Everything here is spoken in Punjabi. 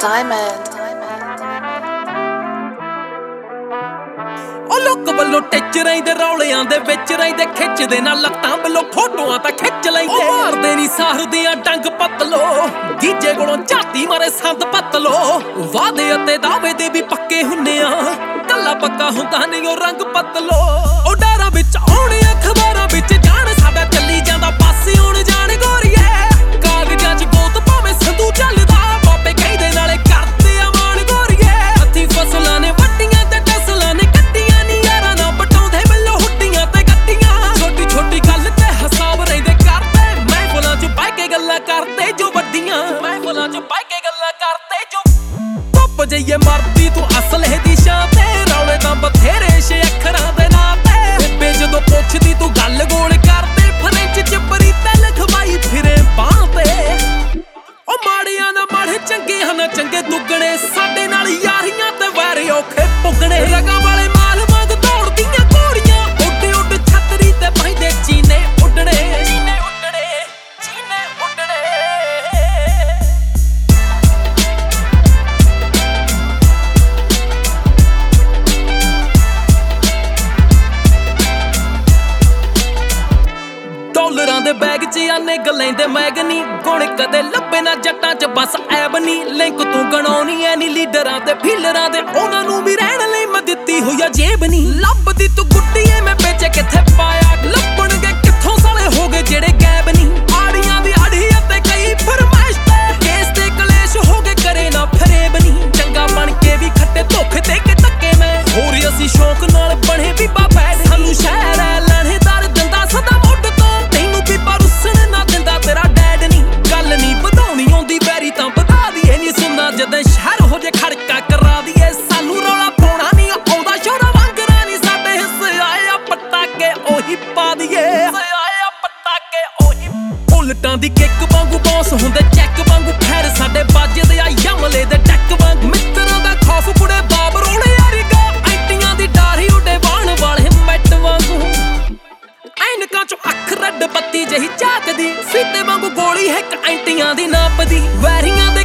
Diamond. ਉਹ ਲੋਕ ਵੱਲੋਂ ਟਿੱਚ ਰਹਿੰਦੇ ਰੌਲਿਆਂ ਦੇ ਵਿੱਚ ਰਹਿੰਦੇ ਖਿੱਚਦੇ ਨਾ ਲੱਤਾਂ ਵੱਲੋਂ ਫੋਟੋਆਂ ਤਾਂ ਖਿੱਚ ਲੈਂਦੇ ਮਾਰਦੇ ਨਹੀਂ ਸਾਰਦੀਆਂ ਡੰਗ ਪਤਲੋ ਗੀਜੇ ਕੋਲੋਂ ਝਾਤੀ ਮਾਰੇ ਸੰਦ ਪਤਲੋ ਵਾਦੇ ਅਤੇ ਦਾਅਵੇ ਦੇ ਵੀ ਪੱਕੇ ਹੁੰਨੇ ਆ ਕੱਲਾ ਪੱਕਾ ਹੁੰਦਾ ਨਹੀਂ ਉਹ ਰੰਗ ਪਤਲੋ ਉਹ ਡਾਰਾਂ ਵਿੱਚ ਆਉਣੇ ਅਖਬਾਰਾਂ ਵਿੱਚ ਜਾਣ ਸਾਡਾ ਚੱਲੀ ਜਾਂਦਾ ਪਾਸੇ ਹੁਣ ਜਾਣ ਗੋਰੀਏ ਕਾਗਜ਼ਾਂ 'ਚ ਗੋਤ ਭਾਵੇਂ ਸੰਧੂ ਚੱਲਦਾ ਬਾਬੇ ਕਹਿੰਦੇ ਨਾਲੇ ਕਰਦੇ ਆ ਮਾਣ ਗੋਰੀਏ ਹੱਥੀਂ ਫਸਲਾਂ ਨੇ ਵੱਡੀਆਂ ਤੇ ਟਸਲਾਂ ਨੇ ਕੱਟੀਆਂ ਨੀ ਯਾਰਾਂ ਨਾਲ ਪਟਾਉਂਦੇ ਵੱਲੋਂ ਹੁੱਡੀਆਂ ਤੇ ਗੱਡੀਆਂ ਛੋਟੀ ਛੋਟੀ ਗੱਲ ਤੇ ਹਿਸਾਬ ਰਹਿੰਦੇ ਕਰਦੇ ਮਹਿਫਲਾਂ 'ਚ ਬਹਿ ਕੇ ਗੱਲਾਂ ਕਰਦੇ ਜੋ ਵੱਡੀਆਂ ਮਹਿਫਲਾਂ 'ਚ ਬਹਿ ਕੇ ਗੱਲਾਂ ਕਰਦੇ ਜੋ ਧੁੱਪ ਜਈਏ ਮਰਦੀ ਤੂੰ ਅਸਲ ਹੈ ਦੀ ਸ਼ਾਨ ਤੇ ਰੌਲੇ ਤਾਂ ਬਥੇਰੇ ਛੇ ਅੱਖਰਾਂ ਦੇ ਨਾਂ ਤੇ ਬੇ ਜਦੋਂ ਪੁੱਛਦੀ ਤੂੰ ਗੱਲ ਗੋਲ ਕਰਦੇ ਫਰੈਂਚ 'ਚ ਬਰੀ ਤੇ ਲਿਖਵਾਈ ਫਿਰੇ ਬਾਹ ਤੇ ਉਹ ਮਾੜਿਆਂ ਨਾ ਮਾੜੇ ਚੰਗੇ ਹਨ ਚੰਗੇ ਦੁੱਗਣੇ ਸਾਡੇ ਨਾਲ ਯਾਰੀਆਂ ਤੇ ਵੈਰ ਔਖੇ ਪੁੱਗਣੇ ਰਗਾਂ ਵਾਲੇ ਮਾਲ ਵਾਂਗ ਦੌੜਦੀਆਂ ਘੋੜੀਆਂ ਉੱਡ ਉੱਡ ਛਤਰੀ ਤੇ ਬਹਿੰਦੇ ਚੀਨੇ ਉੱਡਣੇ ਚੀਨੇ ਉੱਡਣੇ ਚੀਨੇ ਉੱਡਣੇ ਡਾਲਰਾਂ ਦੇ ਬੈਗ 'ਚ ਆਨੇ ਗਲੈਂਦੇ ਮੈਗਨੀ ਗੁਣ ਕਦੇ ਲੱਭੇ ਨਾ ਜੱਟਾਂ 'ਚ ਬਸ ਐਬ ਨੀ ਲਿੰਕ ਤੂੰ ਗਣਾਉਣੀ ਐ ਨੀ ਲੀਡਰਾਂ ਤੇ ਫੀਲਰਾਂ ਦੇ ਉਹਨਾਂ ਨੂੰ ਵੀ ਰਹਿਣ ਲਈ ਮੈਂ ਦਿੱਤੀ ਹੋਈ ਆ ਜੇਬ ਨੀ ਲੱਭਦੀ ਤੂੰ ਗੁੱਡੀ ਐ ਮੈਂ ਵੇਚੇ ਕਿੱਥੇ ਪਾਇਆ ਲੱਭਣਗੇ ਕਿੱਥੋਂ ਸਾਲੇ ਹੋ ਗਏ ਜਿਹੜੇ ਗੈਬ ਨੀ ਆੜੀਆਂ ਦੀ ਆੜੀ ਅਤੇ ਕਈ ਫਰਮਾਇਸ਼ ਤੇ ਕੇਸ ਤੇ ਕਲੇਸ਼ ਹੋ ਗਏ ਕਰੇ ਨਾ ਫਰੇਬ ਨੀ ਚੰਗਾ ਬਣ ਕੇ ਵੀ ਖੱਟੇ ਧੋਖੇ ਦੇ ਕੇ ਧੱਕੇ ਮੈਂ ਹੋਰ ਅਸੀਂ ਸ਼ੌਕ ਨਾਲ ਬਣੇ ਬੀਬਾ ਬੈਡ ਸਾਨੂੰ ਸ਼ਹਿਰ ਐ ਲਾਣੇਦਾਰ ਦਿੰਦਾ ਸਦਾ ਮੁੱਢ ਤੋਂ ਤੈਨੂੰ ਬੀਬਾ ਰੁੱਸਣ ਨਾ ਦਿੰਦਾ ਤੇਰਾ ਡੈਡ ਨੀ ਗੱਲ ਨੀ ਵਧਾਉਣੀ ਆਉਂਦੀ ਵੈਰੀ ਤਾਂ ਵਧਾ ਦੀਏ ਨੀ ਸੁਣਨਾ ਜਦੋਂ ਸ਼ਹਿਰ ਹੋ ਜੇ ਖੜਕਾ ਕਰਾ ਦੀਏ ਸਾਨੂੰ ਰੌਲਾ ਪਾਉਣਾ ਨੀ ਆਉਂਦਾ ਸ਼ੋਰਾ ਵਾਂਗਰਾ ਨੀ ਸਾਡੇ ਹਿੱਸੇ ਆਏ ਆ ਪਟਾਕੇ ਉਹੀ ਪਾ ਦੀਏ ਆਏ ਆ ਪਟਾਕੇ ਉਹੀ ਉਲਟਾਂ ਦੀ ਕਿੱਕ ਵਾਂਗੂ ਬੌਸ ਹੁੰਦੇ ਚੈੱਕ ਵਾਂਗੂ ਫੈਰ ਸਾਡੇ ਵੱਜਦੇ ਆ ਯਮਲੇ ਦੇ ਟੈਕ ਵਾਂਗ ਮਿੱਤਰਾਂ ਦਾ ਖੌਫ ਕੁੜੇ ਬਾਬ ਰੋਲੇ ਯਾਰੀਗਾ ਐਂਟੀਆਂ ਦੀ ਡਾਰੀ ਉੱਡੇ ਵਾਣ ਵਾਲੇ ਮੈਟ ਵਾਂਗੂ ਐਨਕਾਂ 'ਚੋਂ ਅੱਖ ਰੱਡ ਬੱਤੀ ਜਹੀ ਝਾਕਦੀ ਫੀਤੇ ਵਾਂਗੂ ਗੋਲੀ ਹੈ ਐਂਟੀਆਂ ਦੀ ਨਾਪਦੀ ਵੈਰੀਆਂ ਦੇ